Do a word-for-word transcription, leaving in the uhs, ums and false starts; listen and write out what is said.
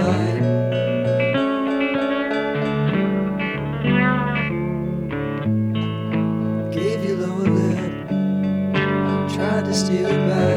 night. Gave you lower lip, tried to steal it back.